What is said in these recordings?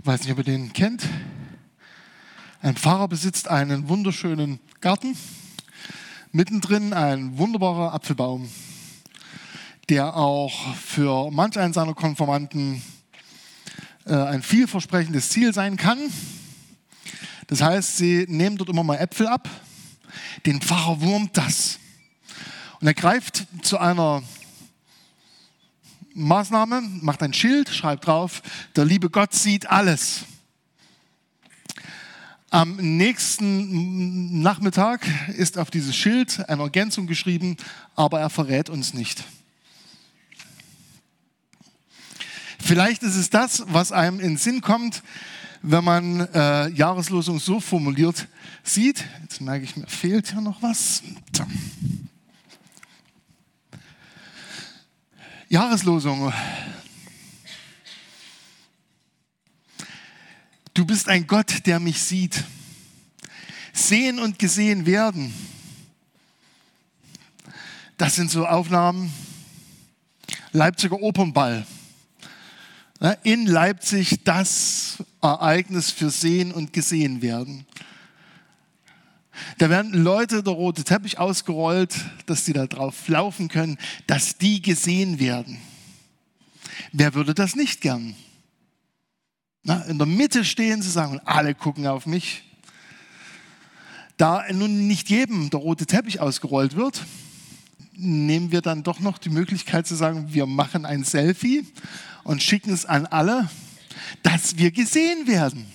Ich weiß nicht, ob ihr den kennt. Ein Pfarrer besitzt einen wunderschönen Garten. Mittendrin ein wunderbarer Apfelbaum, der auch für manch einen seiner Konformanten ein vielversprechendes Ziel sein kann. Das heißt, sie nehmen dort immer mal Äpfel ab. Den Pfarrer wurmt das. Und er greift zu einer Maßnahme, macht ein Schild, schreibt drauf, der liebe Gott sieht alles. Am nächsten Nachmittag ist auf dieses Schild eine Ergänzung geschrieben, aber er verrät uns nicht. Vielleicht ist es das, was einem in den Sinn kommt, wenn man Jahreslosung so formuliert sieht. Jetzt merke ich, mir fehlt hier noch was. Jahreslosung. Du bist ein Gott, der mich sieht. Sehen und gesehen werden. Das sind so Aufnahmen. Leipziger Opernball. In Leipzig das Ereignis für Sehen und Gesehen werden. Da werden Leute der rote Teppich ausgerollt, dass die da drauf laufen können, dass die gesehen werden. Wer würde das nicht gern? In der Mitte stehen sie, sagen, alle gucken auf mich. Da nun nicht jedem der rote Teppich ausgerollt wird, nehmen wir dann doch noch die Möglichkeit zu sagen, wir machen ein Selfie und schicken es an alle, dass wir gesehen werden.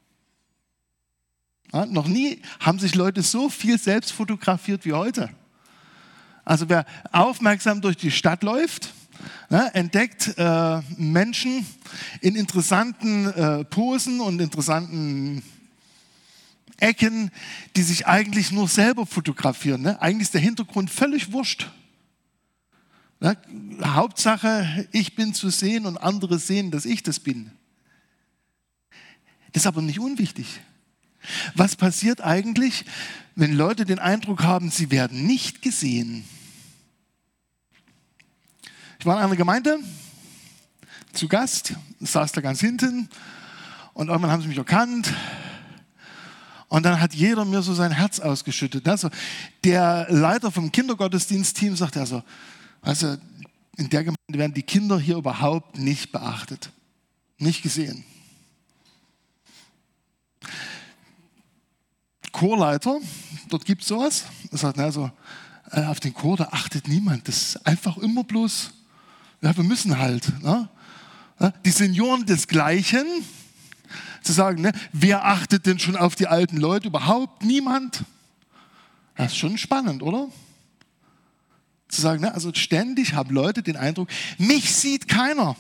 Ja, noch nie haben sich Leute so viel selbst fotografiert wie heute. Also wer aufmerksam durch die Stadt läuft, entdeckt Menschen in interessanten Posen und interessanten Ecken, die sich eigentlich nur selber fotografieren. Eigentlich ist der Hintergrund völlig wurscht. Hauptsache, ich bin zu sehen und andere sehen, dass ich das bin. Das ist aber nicht unwichtig. Was passiert eigentlich, wenn Leute den Eindruck haben, sie werden nicht gesehen? Ich war in einer Gemeinde zu Gast, saß da ganz hinten und irgendwann haben sie mich erkannt und dann hat jeder mir so sein Herz ausgeschüttet. Also der Leiter vom Kindergottesdienstteam sagte also, in der Gemeinde werden die Kinder hier überhaupt nicht beachtet, nicht gesehen. Chorleiter, dort gibt es sowas, er sagt, auf den Chor, da achtet niemand, das ist einfach immer bloß, ja, wir müssen halt. Ne? Die Senioren desgleichen, zu sagen, wer achtet denn schon auf die alten Leute? Überhaupt niemand. Das ist schon spannend, oder? Zu sagen, also ständig haben Leute den Eindruck, mich sieht keiner.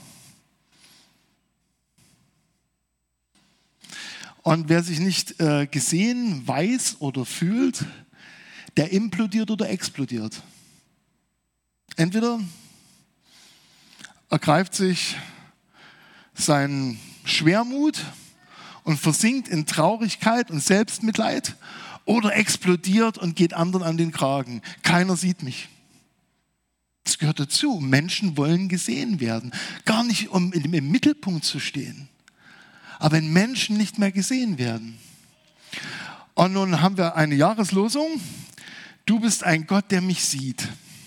Und wer sich nicht gesehen weiß oder fühlt, der implodiert oder explodiert. Entweder ergreift sich sein Schwermut und versinkt in Traurigkeit und Selbstmitleid oder explodiert und geht anderen an den Kragen. Keiner sieht mich. Das gehört dazu. Menschen wollen gesehen werden. Gar nicht, um im Mittelpunkt zu stehen. Aber wenn Menschen nicht mehr gesehen werden. Und nun haben wir eine Jahreslosung. Du bist ein Gott, der mich sieht.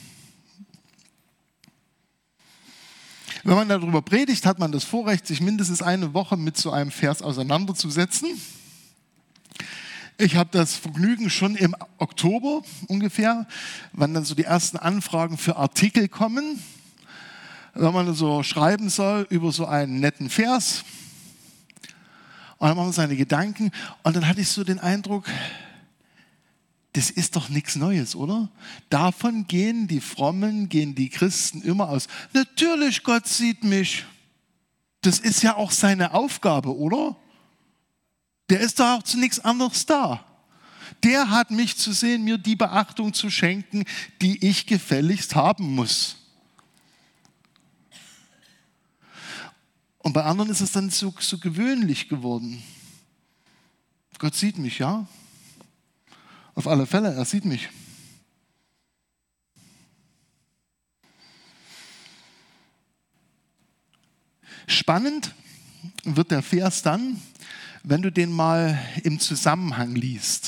Wenn man darüber predigt, hat man das Vorrecht, sich mindestens eine Woche mit so einem Vers auseinanderzusetzen. Ich habe das Vergnügen schon im Oktober ungefähr, wenn dann so die ersten Anfragen für Artikel kommen, wenn man so schreiben soll über so einen netten Vers. Und dann machen wir seine Gedanken und dann hatte ich so den Eindruck, das ist doch nichts Neues, oder? Davon gehen die Frommen, gehen die Christen immer aus. Natürlich, Gott sieht mich. Das ist ja auch seine Aufgabe, oder? Der ist doch auch zu nichts anderes da. Der hat mich zu sehen, mir die Beachtung zu schenken, die ich gefälligst haben muss. Und bei anderen ist es dann so gewöhnlich geworden. Gott sieht mich, ja? Auf alle Fälle, er sieht mich. Spannend wird der Vers dann, wenn du den mal im Zusammenhang liest.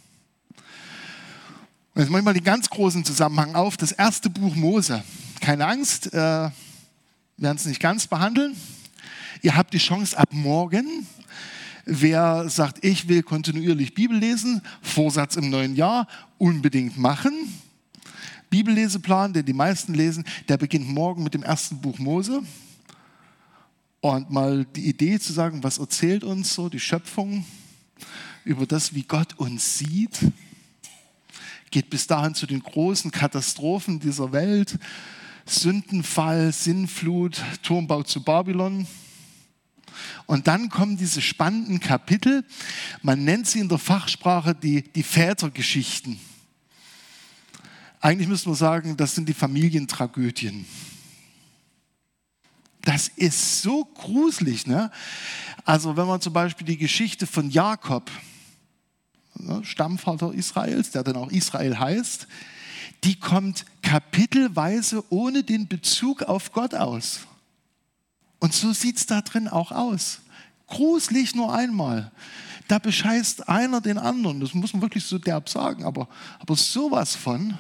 Und jetzt mache ich mal den ganz großen Zusammenhang auf. Das erste Buch Mose. Keine Angst, wir werden es nicht ganz behandeln. Ihr habt die Chance ab morgen. Wer sagt, ich will kontinuierlich Bibel lesen, Vorsatz im neuen Jahr, unbedingt machen. Bibelleseplan, den die meisten lesen, der beginnt morgen mit dem ersten Buch Mose. Und mal die Idee zu sagen, was erzählt uns so die Schöpfung über das, wie Gott uns sieht, geht bis dahin zu den großen Katastrophen dieser Welt, Sündenfall, Sintflut, Turmbau zu Babylon. Und dann kommen diese spannenden Kapitel, man nennt sie in der Fachsprache die Vätergeschichten. Eigentlich müsste man sagen, das sind die Familientragödien. Das ist so gruselig, ne? Also wenn man zum Beispiel die Geschichte von Jakob, Stammvater Israels, der dann auch Israel heißt, die kommt kapitelweise ohne den Bezug auf Gott aus. Und so sieht es da drin auch aus. Gruselig nur einmal. Da bescheißt einer den anderen. Das muss man wirklich so derb sagen, aber sowas von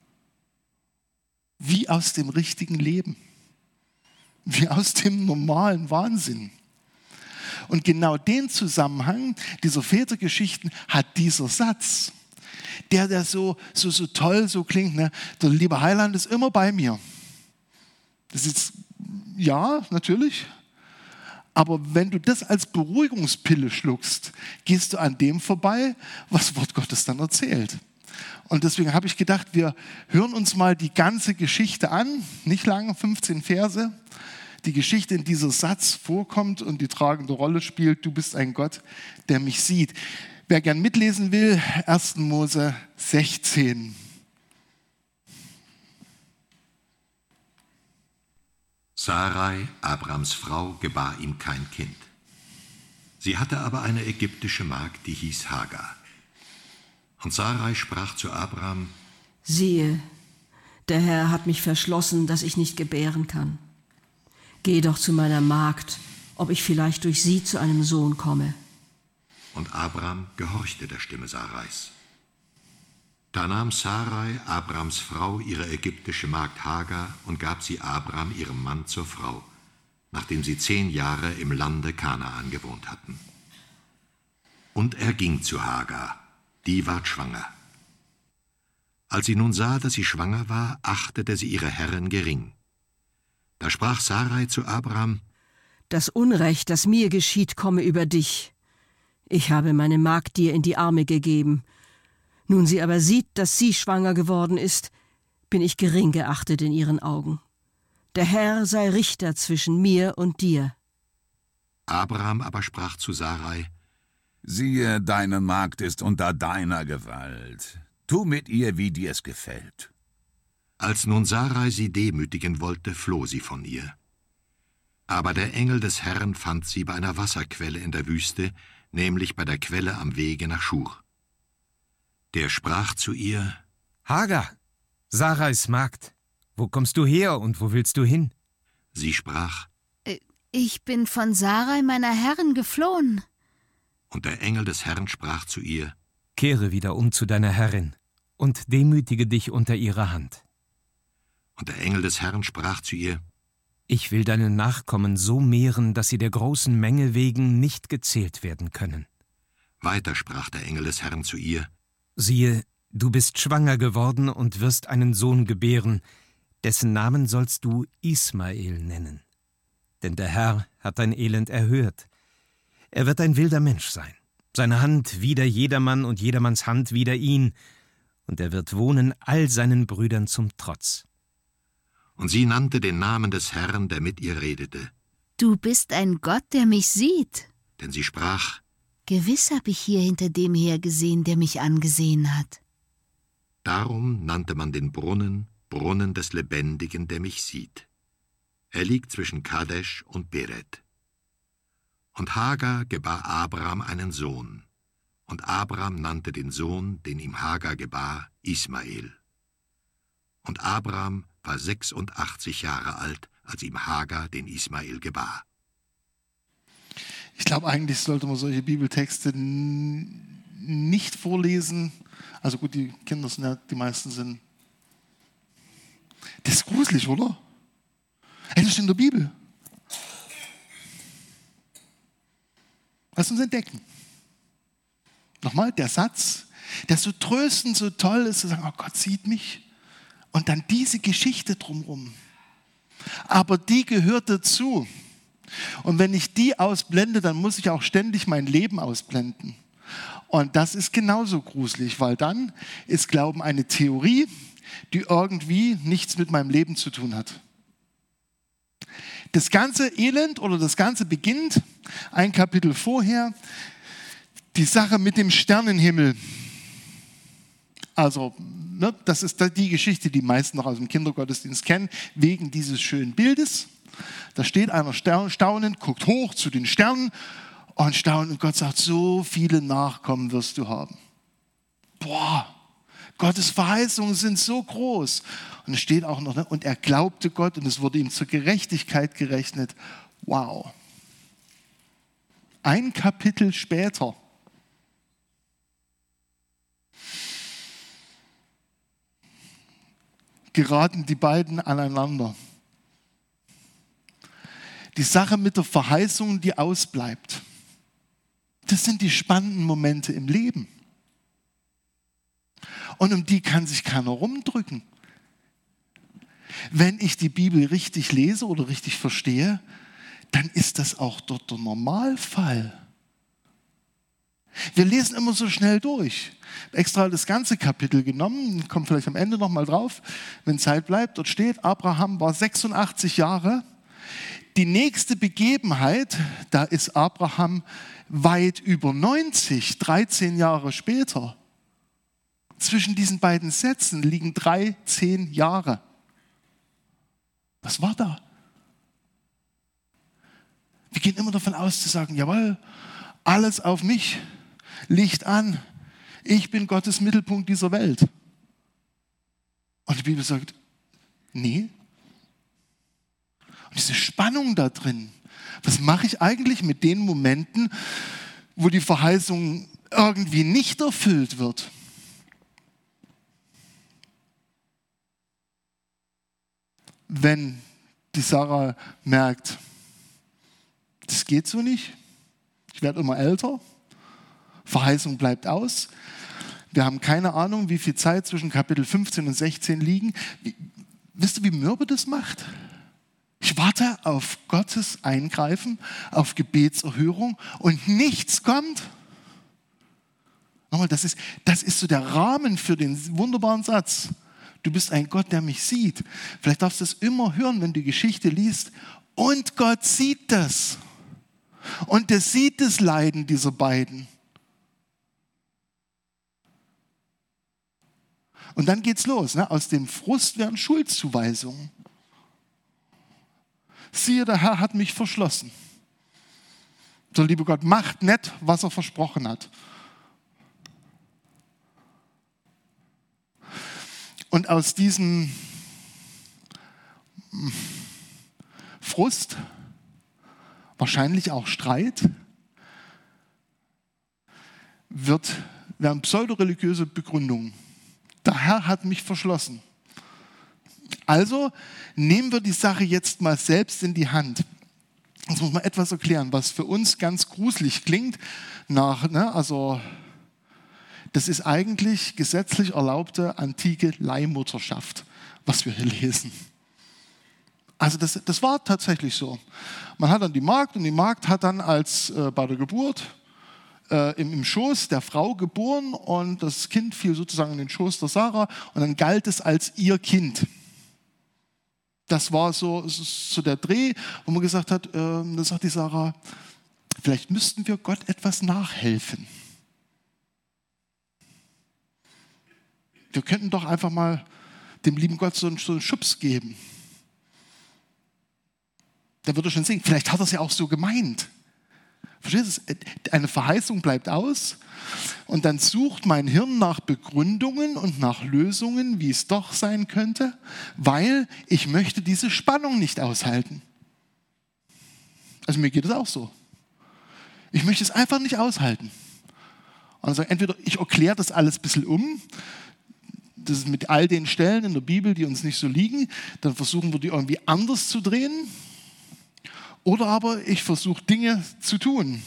wie aus dem richtigen Leben. Wie aus dem normalen Wahnsinn. Und genau den Zusammenhang dieser Vätergeschichten hat dieser Satz, der so toll so klingt, ne? Der liebe Heiland ist immer bei mir. Das ist, ja, natürlich. Aber wenn du das als Beruhigungspille schluckst, gehst du an dem vorbei, was Wort Gottes dann erzählt. Und deswegen habe ich gedacht, wir hören uns mal die ganze Geschichte an, nicht lange, 15 Verse. Die Geschichte, in dieser Satz vorkommt und die tragende Rolle spielt, du bist ein Gott, der mich sieht. Wer gern mitlesen will, 1. Mose 16. Sarai, Abrams Frau, gebar ihm kein Kind. Sie hatte aber eine ägyptische Magd, die hieß Hagar. Und Sarai sprach zu Abram: Siehe, der Herr hat mich verschlossen, dass ich nicht gebären kann. Geh doch zu meiner Magd, ob ich vielleicht durch sie zu einem Sohn komme. Und Abram gehorchte der Stimme Sarais. Da nahm Sarai, Abrams Frau, ihre ägyptische Magd Hagar und gab sie Abram, ihrem Mann, zur Frau, nachdem sie 10 Jahre im Lande Kanaan gewohnt hatten. Und er ging zu Hagar, die ward schwanger. Als sie nun sah, dass sie schwanger war, achtete sie ihre Herrin gering. Da sprach Sarai zu Abram: Das Unrecht, das mir geschieht, komme über dich. Ich habe meine Magd dir in die Arme gegeben. Nun sie aber sieht, dass sie schwanger geworden ist, bin ich gering geachtet in ihren Augen. Der Herr sei Richter zwischen mir und dir. Abram aber sprach zu Sarai: Siehe, deine Magd ist unter deiner Gewalt. Tu mit ihr, wie dir es gefällt. Als nun Sarai sie demütigen wollte, floh sie von ihr. Aber der Engel des Herrn fand sie bei einer Wasserquelle in der Wüste, nämlich bei der Quelle am Wege nach Schur. Der sprach zu ihr: Hagar, Sarais Magd, wo kommst du her und wo willst du hin? Sie sprach: Ich bin von Sarai, meiner Herrin, geflohen. Und der Engel des Herrn sprach zu ihr: Kehre wieder um zu deiner Herrin und demütige dich unter ihrer Hand. Und der Engel des Herrn sprach zu ihr: Ich will deine Nachkommen so mehren, dass sie der großen Menge wegen nicht gezählt werden können. Weiter sprach der Engel des Herrn zu ihr: Siehe, du bist schwanger geworden und wirst einen Sohn gebären, dessen Namen sollst du Ismael nennen. Denn der Herr hat dein Elend erhört. Er wird ein wilder Mensch sein, seine Hand wider jedermann und jedermanns Hand wider ihn, und er wird wohnen all seinen Brüdern zum Trotz. Und sie nannte den Namen des Herrn, der mit ihr redete. Du bist ein Gott, der mich sieht. Denn sie sprach: Gewiss habe ich hier hinter dem hergesehen, der mich angesehen hat. Darum nannte man den Brunnen Brunnen des Lebendigen, der mich sieht. Er liegt zwischen Kadesh und Beret. Und Hagar gebar Abram einen Sohn. Und Abram nannte den Sohn, den ihm Hagar gebar, Ismael. Und Abram war 86 Jahre alt, als ihm Hagar den Ismael gebar. glaube, eigentlich sollte man solche Bibeltexte nicht vorlesen. Also gut, die Kinder sind ja, die meisten sind. Das ist gruselig, oder? Hey, das steht in der Bibel. Lass uns entdecken. Nochmal, der Satz, der so tröstend, so toll ist, zu sagen, oh Gott sieht mich. Und dann diese Geschichte drumherum. Aber die gehört dazu. Und wenn ich die ausblende, dann muss ich auch ständig mein Leben ausblenden. Und das ist genauso gruselig, weil dann ist Glauben eine Theorie, die irgendwie nichts mit meinem Leben zu tun hat. Das ganze Elend oder das Ganze beginnt ein Kapitel vorher, die Sache mit dem Sternenhimmel. Also, das ist die Geschichte, die meisten noch aus dem Kindergottesdienst kennen, wegen dieses schönen Bildes. Da steht einer staunend, guckt hoch zu den Sternen und staunt und Gott sagt, so viele Nachkommen wirst du haben. Boah, Gottes Verheißungen sind so groß. Und es steht auch noch, und er glaubte Gott und es wurde ihm zur Gerechtigkeit gerechnet. Wow. Ein Kapitel später geraten die beiden aneinander. Die Sache mit der Verheißung, die ausbleibt. Das sind die spannenden Momente im Leben. Und um die kann sich keiner rumdrücken. Wenn ich die Bibel richtig lese oder richtig verstehe, dann ist das auch dort der Normalfall. Wir lesen immer so schnell durch. Extra das ganze Kapitel genommen, kommt vielleicht am Ende nochmal drauf, wenn Zeit bleibt. Dort steht, Abraham war 86 Jahre. Die nächste Begebenheit, da ist Abraham weit über 90, 13 Jahre später. Zwischen diesen beiden Sätzen liegen 13 Jahre. Was war da? Wir gehen immer davon aus zu sagen, jawohl, alles auf mich, Licht an, ich bin Gottes Mittelpunkt dieser Welt. Und die Bibel sagt, nee. Und diese Spannung da drin, was mache ich eigentlich mit den Momenten, wo die Verheißung irgendwie nicht erfüllt wird? Wenn die Sarah merkt, das geht so nicht, ich werde immer älter, Verheißung bleibt aus, wir haben keine Ahnung, wie viel Zeit zwischen Kapitel 15 und 16 liegen. Wisst ihr, wie mürbe das macht? Ich warte auf Gottes Eingreifen, auf Gebetserhörung und nichts kommt. Nochmal, das ist so der Rahmen für den wunderbaren Satz. Du bist ein Gott, der mich sieht. Vielleicht darfst du es immer hören, wenn du die Geschichte liest. Und Gott sieht das. Und er sieht das Leiden dieser beiden. Und dann geht's los. Ne? Aus dem Frust werden Schuldzuweisungen. Siehe, der Herr hat mich verschlossen. Der liebe Gott macht nicht, was er versprochen hat. Und aus diesem Frust, wahrscheinlich auch Streit, werden pseudoreligiöse Begründungen. Der Herr hat mich verschlossen. Also nehmen wir die Sache jetzt mal selbst in die Hand. Jetzt muss man etwas erklären, was für uns ganz gruselig klingt. Also das ist eigentlich gesetzlich erlaubte antike Leihmutterschaft, was wir hier lesen. Also das war tatsächlich so. Man hat dann die Magd und die Magd hat dann bei der Geburt im Schoß der Frau geboren und das Kind fiel sozusagen in den Schoß der Sarah und dann galt es als ihr Kind. Das war so der Dreh, wo man gesagt hat, dann sagt die Sarah, vielleicht müssten wir Gott etwas nachhelfen. Wir könnten doch einfach mal dem lieben Gott so einen Schubs geben. Der würde schon sehen, vielleicht hat er es ja auch so gemeint. Verstehst du? Eine Verheißung bleibt aus und dann sucht mein Hirn nach Begründungen und nach Lösungen, wie es doch sein könnte, weil ich möchte diese Spannung nicht aushalten. Also mir geht es auch so. Ich möchte es einfach nicht aushalten. Also entweder ich erkläre das alles ein bisschen um, das ist mit all den Stellen in der Bibel, die uns nicht so liegen, dann versuchen wir die irgendwie anders zu drehen. Oder aber ich versuche Dinge zu tun.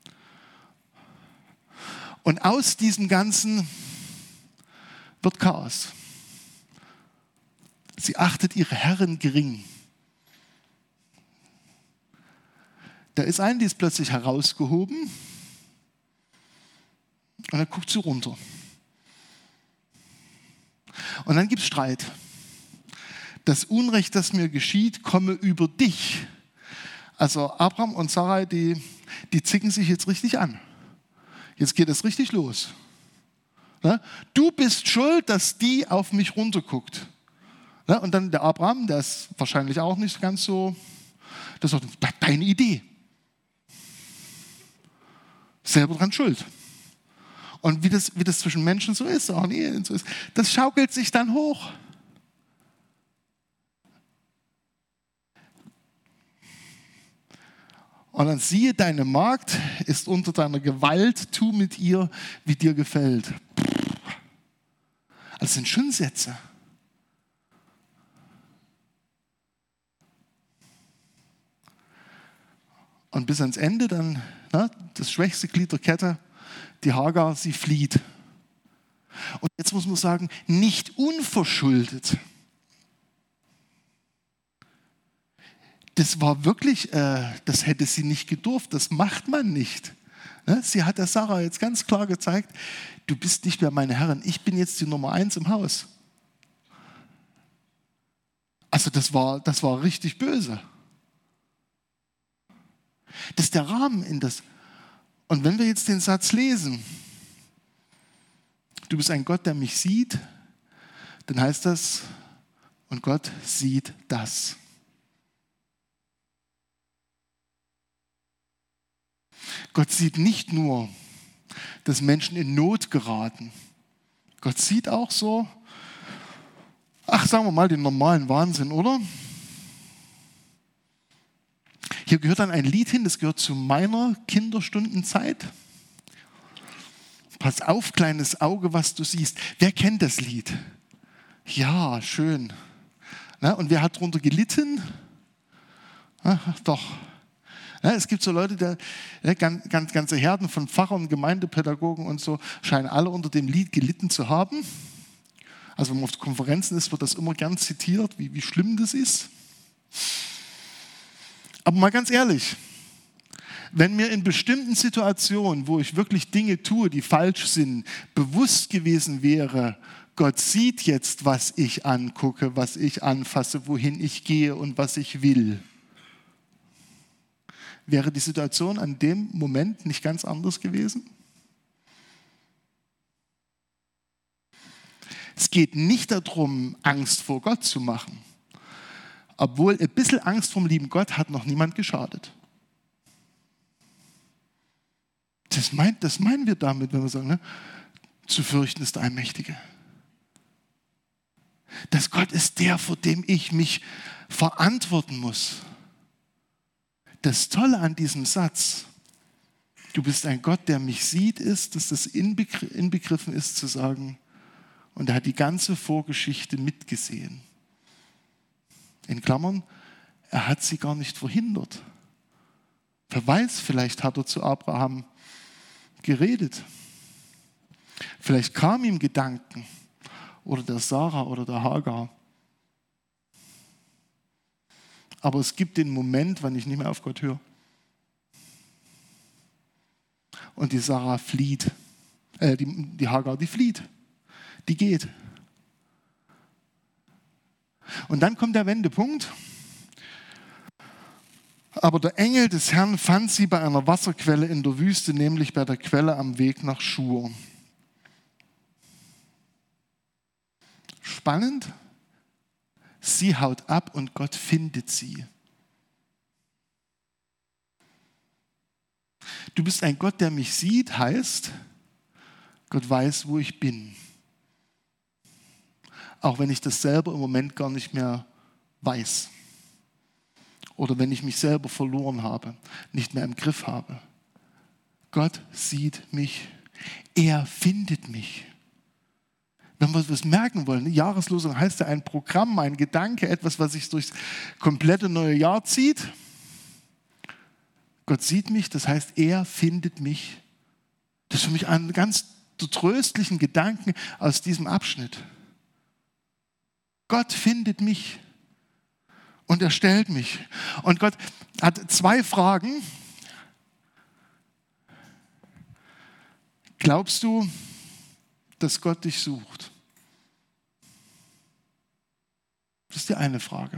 Und aus diesem Ganzen wird Chaos. Sie achtet ihre Herren gering. Da ist eine, die ist plötzlich herausgehoben und dann guckt sie runter. Und dann gibt es Streit. Das Unrecht, das mir geschieht, komme über dich. Also Abraham und Sarai, die zicken sich jetzt richtig an. Jetzt geht es richtig los. Du bist schuld, dass die auf mich runterguckt. Und dann der Abraham, der ist wahrscheinlich auch nicht ganz so, das ist doch deine Idee. Selber dran schuld. Und wie das zwischen Menschen so ist, auch in Ehen so ist, das schaukelt sich dann hoch. Und dann siehe, deine Magd ist unter deiner Gewalt, tu mit ihr, wie dir gefällt. Das sind schon Sätze. Und bis ans Ende dann, das schwächste Glied der Kette, die Hagar, sie flieht. Und jetzt muss man sagen, nicht unverschuldet. Das war wirklich, das hätte sie nicht gedurft, das macht man nicht. Sie hat der Sarah jetzt ganz klar gezeigt, du bist nicht mehr meine Herrin, ich bin jetzt die Nummer 1 im Haus. Also das war richtig böse. Das ist der Rahmen in das. Und wenn wir jetzt den Satz lesen, du bist ein Gott, der mich sieht, dann heißt das, und Gott sieht das. Gott sieht nicht nur, dass Menschen in Not geraten. Gott sieht auch so, sagen wir mal, den normalen Wahnsinn, oder? Hier gehört dann ein Lied hin, das gehört zu meiner Kinderstundenzeit. Pass auf, kleines Auge, was du siehst. Wer kennt das Lied? Ja, schön. Und wer hat darunter gelitten? Doch. Es gibt so Leute, ganze Herden von Pfarrern, Gemeindepädagogen und so, scheinen alle unter dem Lied gelitten zu haben. Also wenn man auf Konferenzen ist, wird das immer gern zitiert, wie schlimm das ist. Aber mal ganz ehrlich, wenn mir in bestimmten Situationen, wo ich wirklich Dinge tue, die falsch sind, bewusst gewesen wäre, Gott sieht jetzt, was ich angucke, was ich anfasse, wohin ich gehe und was ich will, wäre die Situation an dem Moment nicht ganz anders gewesen? Es geht nicht darum, Angst vor Gott zu machen. Obwohl ein bisschen Angst vom lieben Gott hat noch niemand geschadet. Das meinen wir damit, wenn wir sagen, zu fürchten ist der Allmächtige. Dass Gott ist der, vor dem ich mich verantworten muss. Das Tolle an diesem Satz, du bist ein Gott, der mich sieht, ist, dass das inbegriffen ist zu sagen, und er hat die ganze Vorgeschichte mitgesehen. In Klammern, er hat sie gar nicht verhindert. Wer weiß, vielleicht hat er zu Abraham geredet. Vielleicht kamen ihm Gedanken oder der Sarah oder der Hagar. Aber es gibt den Moment, wann ich nicht mehr auf Gott höre. Und die Sarah flieht. Die Hagar, die flieht. Die geht. Und dann kommt der Wendepunkt. Aber der Engel des Herrn fand sie bei einer Wasserquelle in der Wüste, nämlich bei der Quelle am Weg nach Schur. Spannend. Sie haut ab und Gott findet sie. Du bist ein Gott, der mich sieht, heißt, Gott weiß, wo ich bin. Auch wenn ich das selber im Moment gar nicht mehr weiß. Oder wenn ich mich selber verloren habe, nicht mehr im Griff habe. Gott sieht mich. Er findet mich. Wenn wir das merken wollen, Jahreslosung heißt ja ein Programm, ein Gedanke, etwas, was sich durchs komplette neue Jahr zieht. Gott sieht mich, das heißt, er findet mich. Das ist für mich ein ganz tröstlichen Gedanken aus diesem Abschnitt. Gott findet mich und er stellt mich. Und Gott hat 2 Fragen. Glaubst du, dass Gott dich sucht? Das ist die eine Frage.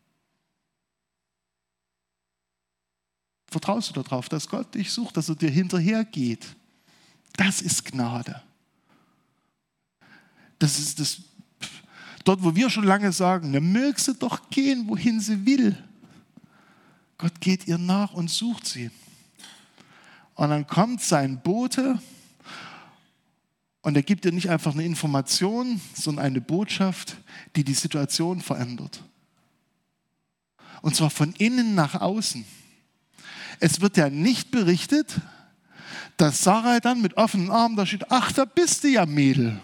Vertraust du darauf, dass Gott dich sucht, dass er dir hinterhergeht? Das ist Gnade. Das ist das, dort, wo wir schon lange sagen, dann möge sie doch gehen, wohin sie will. Gott geht ihr nach und sucht sie. Und dann kommt sein Bote und er gibt ihr nicht einfach eine Information, sondern eine Botschaft, die die Situation verändert. Und zwar von innen nach außen. Es wird ja nicht berichtet, dass Sarai dann mit offenen Armen da steht, ach, da bist du ja, Mädel.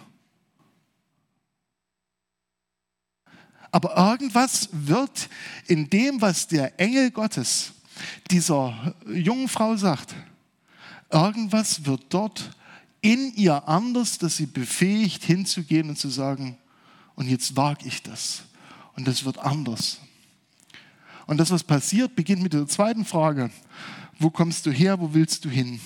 Aber irgendwas wird in dem, was der Engel Gottes dieser jungen Frau sagt, irgendwas wird dort in ihr anders, dass sie befähigt hinzugehen und zu sagen, und jetzt wage ich das. Und das wird anders. Und das, was passiert, beginnt mit der zweiten Frage. Wo kommst du her, wo willst du hin?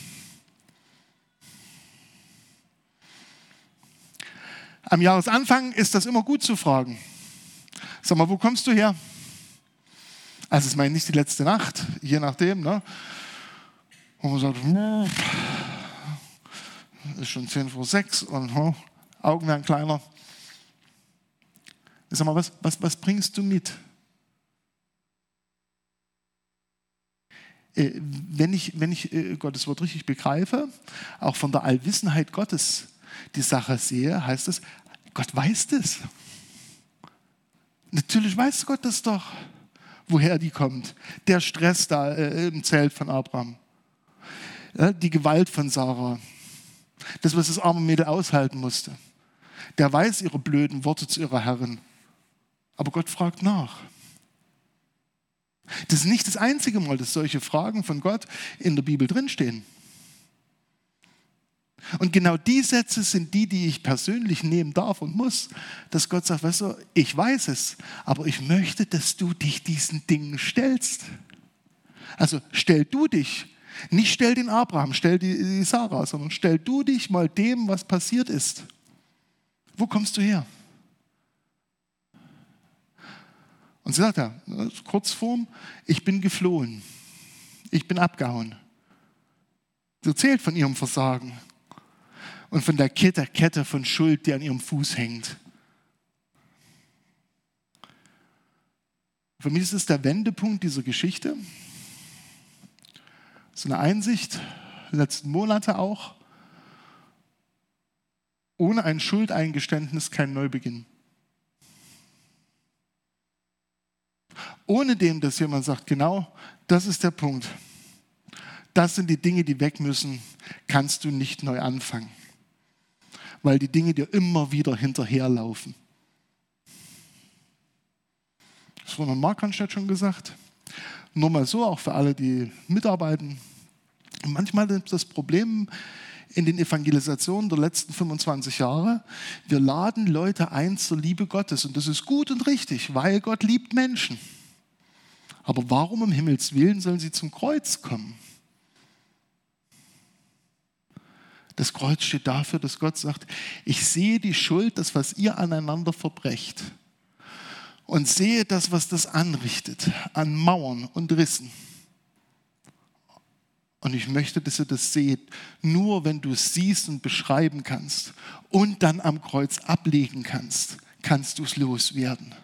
Am Jahresanfang ist das immer gut zu fragen. Sag mal, wo kommst du her? Also ich meine nicht die letzte Nacht, je nachdem, ne? Wo man sagt, ist schon 5:06 und Augen werden kleiner. Sag mal, was bringst du mit? Wenn ich Gottes Wort richtig begreife, auch von der Allwissenheit Gottes die Sache sehe, heißt es, Gott weiß das. Natürlich weiß Gott das doch, woher die kommt. Der Stress da im Zelt von Abraham. Ja, die Gewalt von Sarah. Das, was das arme Mädel aushalten musste. Der weiß ihre blöden Worte zu ihrer Herrin. Aber Gott fragt nach. Das ist nicht das einzige Mal, dass solche Fragen von Gott in der Bibel drinstehen. Und genau die Sätze sind die ich persönlich nehmen darf und muss, dass Gott sagt, weißt du, ich weiß es, aber ich möchte, dass du dich diesen Dingen stellst. Also stell du dich, nicht stell den Abraham, stell die Sarah, sondern stell du dich mal dem, was passiert ist. Wo kommst du her? Und sie sagt ja, Kurzform, ich bin geflohen, ich bin abgehauen. Sie erzählt von ihrem Versagen und von der Kette von Schuld, die an ihrem Fuß hängt. Für mich ist es der Wendepunkt dieser Geschichte. So eine Einsicht, die letzten Monate auch. Ohne ein Schuldeingeständnis kein Neubeginn. Ohne dem, dass jemand sagt, genau, das ist der Punkt. Das sind die Dinge, die weg müssen, kannst du nicht neu anfangen. Weil die Dinge dir immer wieder hinterherlaufen. Das wurde Mark Hanstedt schon gesagt. Nur mal so, auch für alle, die mitarbeiten. Manchmal ist das Problem in den Evangelisationen der letzten 25 Jahre, wir laden Leute ein zur Liebe Gottes. Und das ist gut und richtig, weil Gott liebt Menschen. Aber warum um Himmels Willen sollen sie zum Kreuz kommen? Das Kreuz steht dafür, dass Gott sagt, ich sehe die Schuld, das, was ihr aneinander verbrecht. Und sehe das, was das anrichtet, an Mauern und Rissen. Und ich möchte, dass ihr das seht, nur wenn du es siehst und beschreiben kannst und dann am Kreuz ablegen kannst, kannst du es loswerden.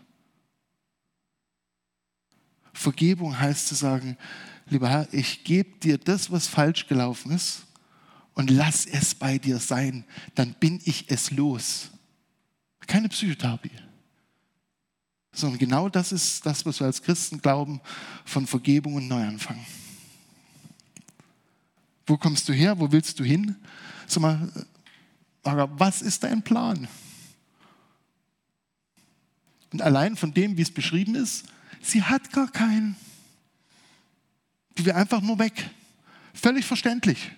Vergebung heißt zu sagen, lieber Herr, ich gebe dir das, was falsch gelaufen ist und lass es bei dir sein, dann bin ich es los. Keine Psychotherapie. Sondern genau das ist das, was wir als Christen glauben von Vergebung und Neuanfang. Wo kommst du her? Wo willst du hin? Sag mal, Hagar, was ist dein Plan? Und allein von dem, wie es beschrieben ist, sie hat gar keinen. Die will einfach nur weg. Völlig verständlich.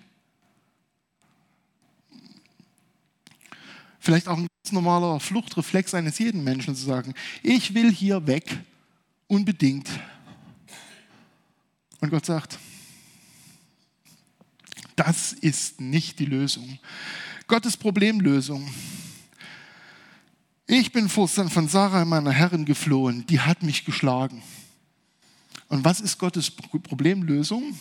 Vielleicht auch ein ganz normaler Fluchtreflex eines jeden Menschen zu sagen, ich will hier weg, unbedingt. Und Gott sagt, das ist nicht die Lösung. Gottes Problemlösung. Ich bin von Sarai, meiner Herrin, geflohen. Die hat mich geschlagen. Und was ist Gottes Problemlösung?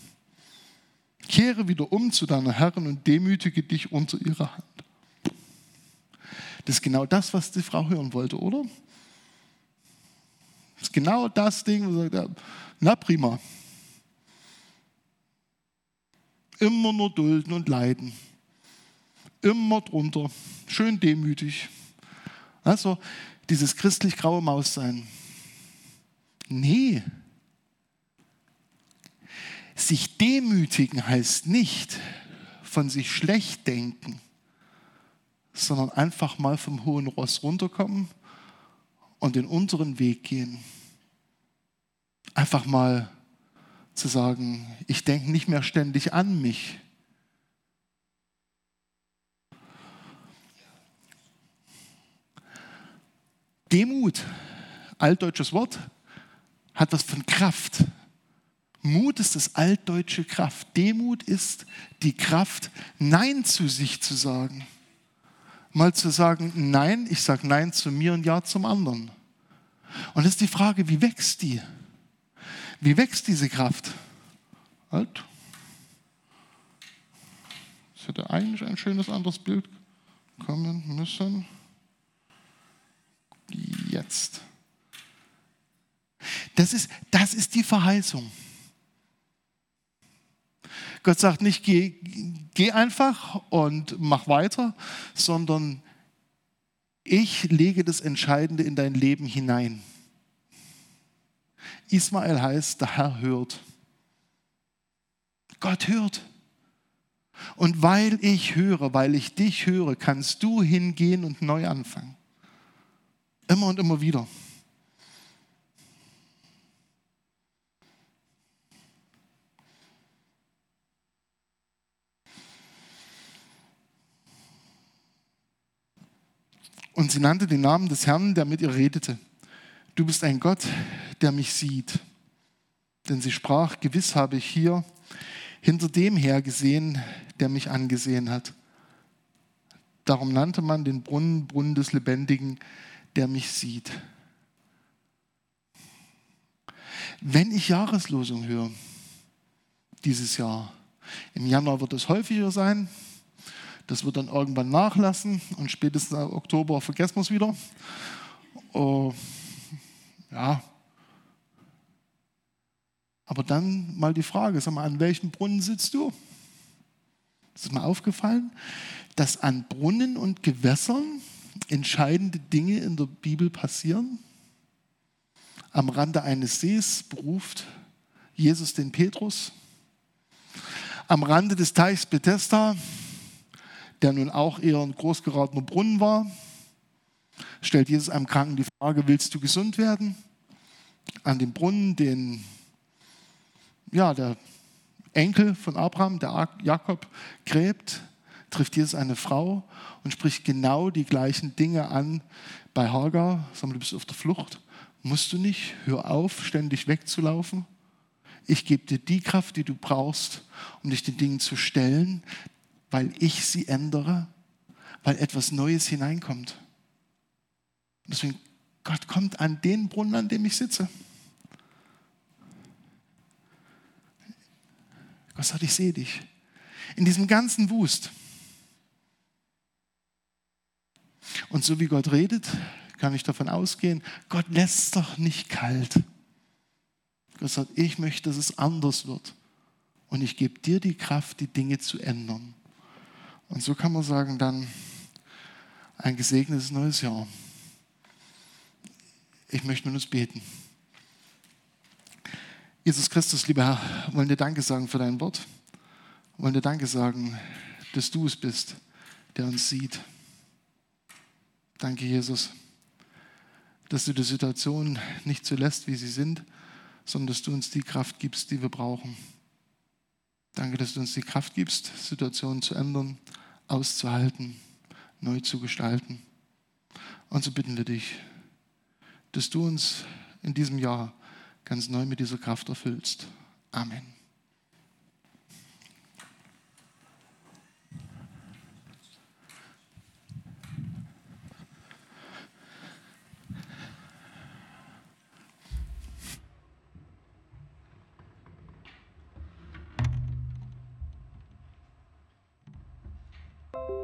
Kehre wieder um zu deiner Herrin und demütige dich unter ihrer Hand. Das ist genau das, was die Frau hören wollte, oder? Das ist genau das Ding, wo sie sagt, na prima. Immer nur dulden und leiden. Immer drunter. Schön demütig. Also dieses christlich graue Maus sein. Nee. Sich demütigen heißt nicht von sich schlecht denken, sondern einfach mal vom hohen Ross runterkommen und den unteren Weg gehen. Einfach mal zu sagen, ich denke nicht mehr ständig an mich. Demut, altdeutsches Wort, hat was von Kraft. Mut ist das altdeutsche Kraft. Demut ist die Kraft, Nein zu sich zu sagen. Mal zu sagen, nein, ich sage Nein zu mir und Ja zum anderen. Und das ist die Frage, wie wächst die? Wie wächst diese Kraft? Halt. Das hätte eigentlich ein schönes anderes Bild kommen müssen. Jetzt. Das ist die Verheißung. Gott sagt nicht, geh einfach und mach weiter, sondern ich lege das Entscheidende in dein Leben hinein. Ismael heißt, der Herr hört. Gott hört. Und weil ich höre, weil ich dich höre, kannst du hingehen und neu anfangen. Immer und immer wieder. Und sie nannte den Namen des Herrn, der mit ihr redete. Du bist ein Gott, der mich sieht. Denn sie sprach, gewiss habe ich hier hinter dem her gesehen, der mich angesehen hat. Darum nannte man den Brunnen, Brunnen des Lebendigen, der mich sieht. Wenn ich Jahreslosung höre, dieses Jahr, im Januar wird es häufiger sein, das wird dann irgendwann nachlassen und spätestens im Oktober vergessen wir es wieder. Ja. Aber dann mal die Frage, sag mal, an welchem Brunnen sitzt du? Ist es mal aufgefallen, dass an Brunnen und Gewässern entscheidende Dinge in der Bibel passieren? Am Rande eines Sees beruft Jesus den Petrus. Am Rande des Teichs Bethesda, der nun auch eher ein groß geratener Brunnen war, stellt Jesus einem Kranken die Frage, willst du gesund werden? An dem Brunnen, den der Enkel von Abraham, der Jakob, gräbt, trifft Jesus eine Frau und spricht genau die gleichen Dinge an bei Hagar. Sag mal, du bist auf der Flucht. Musst du nicht, hör auf, ständig wegzulaufen. Ich gebe dir die Kraft, die du brauchst, um dich den Dingen zu stellen, weil ich sie ändere, weil etwas Neues hineinkommt. Und deswegen, Gott kommt an den Brunnen, an dem ich sitze. Gott sagt, ich sehe dich. In diesem ganzen Wust. Und so wie Gott redet, kann ich davon ausgehen, Gott lässt es doch nicht kalt. Gott sagt, ich möchte, dass es anders wird. Und ich gebe dir die Kraft, die Dinge zu ändern. Und so kann man sagen, dann ein gesegnetes neues Jahr. Ich möchte mit uns beten. Jesus Christus, lieber Herr, wollen dir Danke sagen für dein Wort. Wir wollen dir Danke sagen, dass du es bist, der uns sieht. Danke, Jesus, dass du die Situation nicht so lässt, wie sie sind, sondern dass du uns die Kraft gibst, die wir brauchen. Danke, dass du uns die Kraft gibst, Situationen zu ändern, auszuhalten, neu zu gestalten. Und so bitten wir dich, dass du uns in diesem Jahr ganz neu mit dieser Kraft erfüllst. Amen.